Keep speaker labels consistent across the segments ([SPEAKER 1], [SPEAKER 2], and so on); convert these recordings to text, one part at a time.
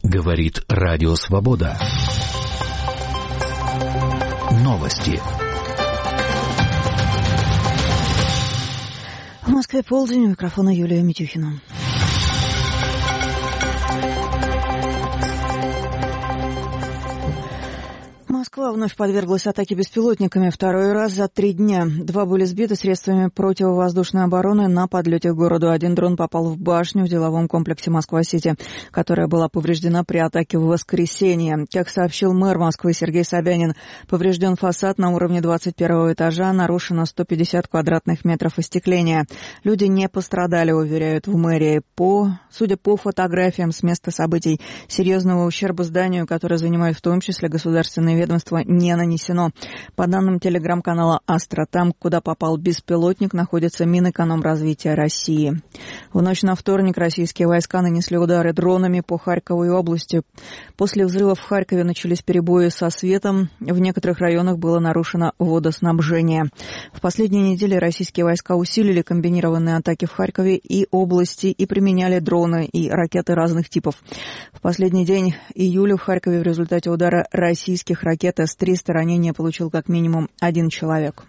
[SPEAKER 1] Говорит Радио Свобода. Новости.
[SPEAKER 2] В Москве полдень, у микрофона Юлия Митюхина. Москва вновь подверглась атаке беспилотниками второй раз за 3 дня. 2 были сбиты средствами противовоздушной обороны на подлете к городу. 1 дрон попал в башню в деловом комплексе Москва-Сити, которая была повреждена при атаке в воскресенье. Как сообщил мэр Москвы Сергей Собянин, поврежден фасад на уровне 21 этажа, нарушено 150 квадратных метров остекления. Люди не пострадали, уверяют в мэрии. Судя по фотографиям с места событий, серьезного ущерба зданию, которое занимает в том числе государственные ведомства, не нанесено. По данным телеграм-канала «Астра», там, куда попал беспилотник, находится Минэкономразвития России. В ночь на вторник российские войска нанесли удары дронами по Харькову и области. После взрывов в Харькове начались перебои со светом. В некоторых районах было нарушено водоснабжение. В последние недели российские войска усилили комбинированные атаки в Харькове и области и применяли дроны и ракеты разных типов. В последний день июля в Харькове в результате удара российских ракет С-300 ранения получил как минимум 1 человек.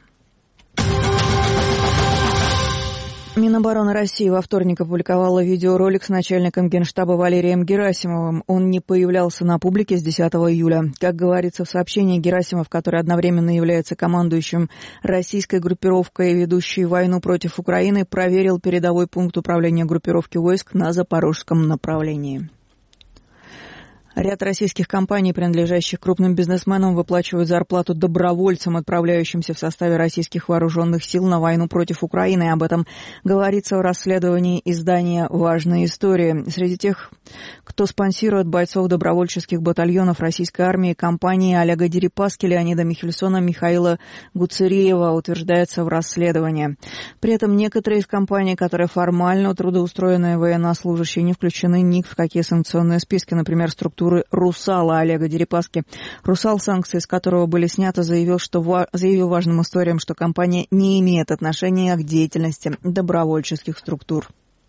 [SPEAKER 2] Минобороны России во вторник опубликовала видеоролик с начальником Генштаба Валерием Герасимовым. Он не появлялся на публике с 10 июля. Как говорится в сообщении, Герасимов, который одновременно является командующим российской группировкой, ведущей войну против Украины, проверил передовой пункт управления группировки войск на запорожском направлении. Ряд российских компаний, принадлежащих крупным бизнесменам, выплачивают зарплату добровольцам, отправляющимся в составе российских вооруженных сил на войну против Украины. Об этом говорится в расследовании издания «Важные истории». Среди тех, кто спонсирует бойцов добровольческих батальонов российской армии, компании Олега Дерипаски, Леонида Михельсона, Михаила Гуцериева, утверждается в расследовании. При этом некоторые из компаний, которые формально трудоустроенные военнослужащие, не включены ни в какие санкционные списки, например, структуры «Русала» Олега Дерипаски. «Русал», санкции с которого были сняты, заявил важным историям, что компания не имеет отношения к деятельности добровольческих структур.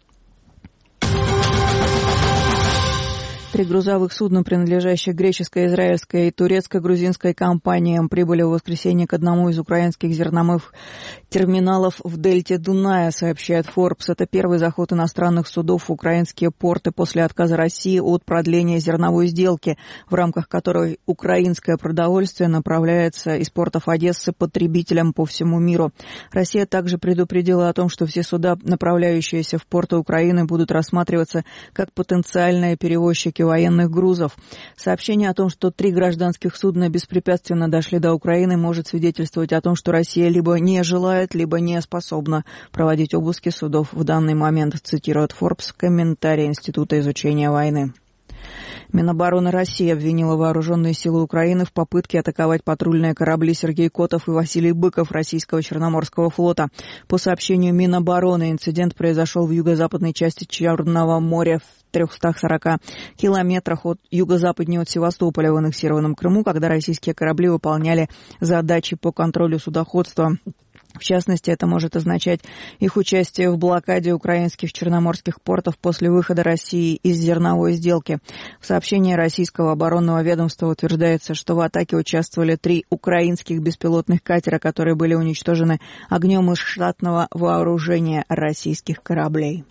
[SPEAKER 2] 3 грузовых судна, принадлежащих греческой, израильской и турецко-грузинской компаниям, прибыли в воскресенье к одному из украинских зерновых терминалов в дельте Дуная, сообщает Forbes. Это первый заход иностранных судов в украинские порты после отказа России от продления зерновой сделки, в рамках которой украинское продовольствие направляется из портов Одессы потребителям по всему миру. Россия также предупредила о том, что все суда, направляющиеся в порты Украины, будут рассматриваться как потенциальные перевозчики военных грузов. Сообщение о том, что 3 гражданских судна беспрепятственно дошли до Украины, может свидетельствовать о том, что Россия либо не желает, либо не способна проводить обыски судов в данный момент, цитирует Forbes комментарий Института изучения войны. Минобороны России обвинила вооруженные силы Украины в попытке атаковать патрульные корабли Сергей Котов и Василий Быков российского Черноморского флота. По сообщению Минобороны, инцидент произошел в юго-западной части Черного моря в 340 километрах юго-западнее от Севастополя в аннексированном Крыму, когда российские корабли выполняли задачи по контролю судоходства. В частности, это может означать их участие в блокаде украинских черноморских портов после выхода России из зерновой сделки. В сообщении российского оборонного ведомства утверждается, что в атаке участвовали 3 украинских беспилотных катера, которые были уничтожены огнем из штатного вооружения российских кораблей.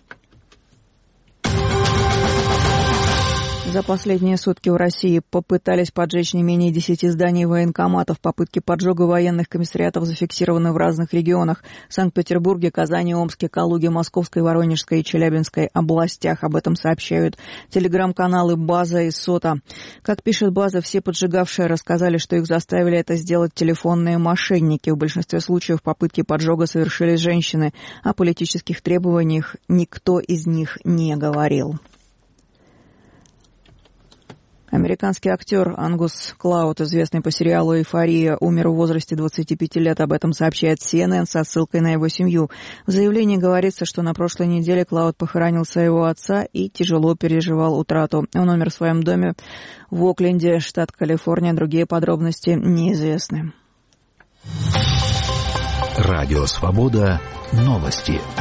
[SPEAKER 2] За последние сутки в России попытались поджечь не менее 10 зданий военкоматов. Попытки поджога военных комиссариатов зафиксированы в разных регионах – Санкт-Петербурге, Казани, Омске, Калуге, Московской, Воронежской и Челябинской областях. Об этом сообщают телеграм-каналы «База» и «Сота». Как пишет «База», все поджигавшие рассказали, что их заставили это сделать телефонные мошенники. В большинстве случаев попытки поджога совершили женщины. О политических требованиях никто из них не говорил. Американский актер Ангус Клауд, известный по сериалу «Эйфория», умер в возрасте 25 лет. Об этом сообщает CNN со ссылкой на его семью. В заявлении говорится, что на прошлой неделе Клауд похоронил своего отца и тяжело переживал утрату. Он умер в своем доме в Окленде, штат Калифорния. Другие подробности неизвестны.
[SPEAKER 1] Радио «Свобода». Новости.